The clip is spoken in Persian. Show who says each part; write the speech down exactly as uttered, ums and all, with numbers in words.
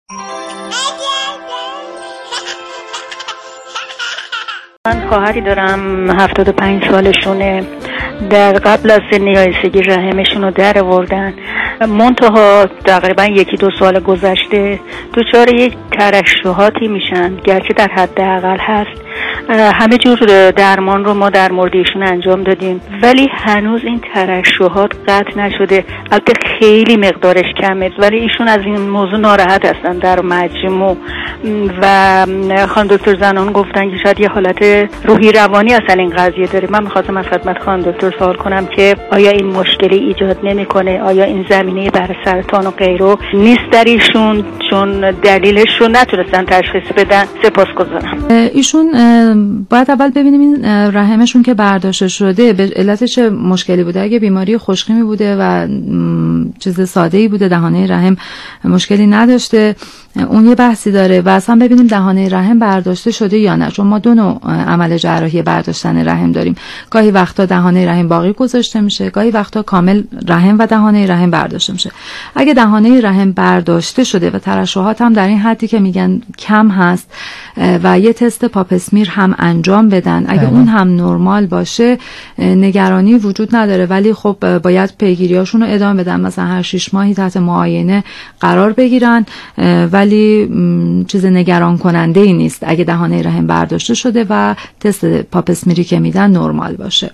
Speaker 1: من خواهری دارم هفتاد و پنج سالشونه. در قبل از سن یائسگی رحمشون رو در آوردن، منتها تقریبا یکی دو سال گذشته دچار یک ترشحاتی میشن، گرچه در حد اقل هست. همه جور درمان رو ما در مورد ایشون انجام دادیم ولی هنوز این ترشحات قطع نشده. البته خیلی مقدارش کمه ولی ایشون از این موضوع ناراحت هستن در مجموع و خانم دکتر زنان گفتن که شاید یه حالت روحی روانی اصلا این قضیه داره. من می‌خواستم از خدمت خانم دکتر سوال کنم که آیا این مشکلی ایجاد نمی‌کنه؟ آیا این زمینه برای سرطان و غیره نیست در ایشون، چون دلیلش رو نتونستن تشخیص بدن؟ سپاسگزارم.
Speaker 2: ایشون باید اول ببینیم این رحمشون که برداشته شده به علت چه مشکلی بوده. اگه بیماری خشکیمی بوده و چیز ساده‌ای بوده، دهانه رحم مشکلی نداشته، اون یه بحثی داره. و اصلا ببینیم دهانه رحم برداشته شده یا نه، چون ما دو نوع عمل جراحی برداشتن رحم داریم. گاهی وقتا دهانه رحم باقی گذاشته میشه، گاهی وقتا کامل رحم و دهانه رحم برداشته میشه. اگه دهانه رحم برداشته شده و ترشحات هم در این حدی که میگن کم هست و یه تست پاپسمیر هم انجام بدن، اگه بله. اون هم نرمال باشه نگرانی وجود نداره، ولی خب باید پیگیریاشون رو ادامه بدن، مثلا هر شش ماهی تحت معاینه قرار بگیرن، ولی چیز نگران کننده ای نیست اگه دهانه رحم برداشته شده و تست پاپسمیری که میدن نرمال باشه.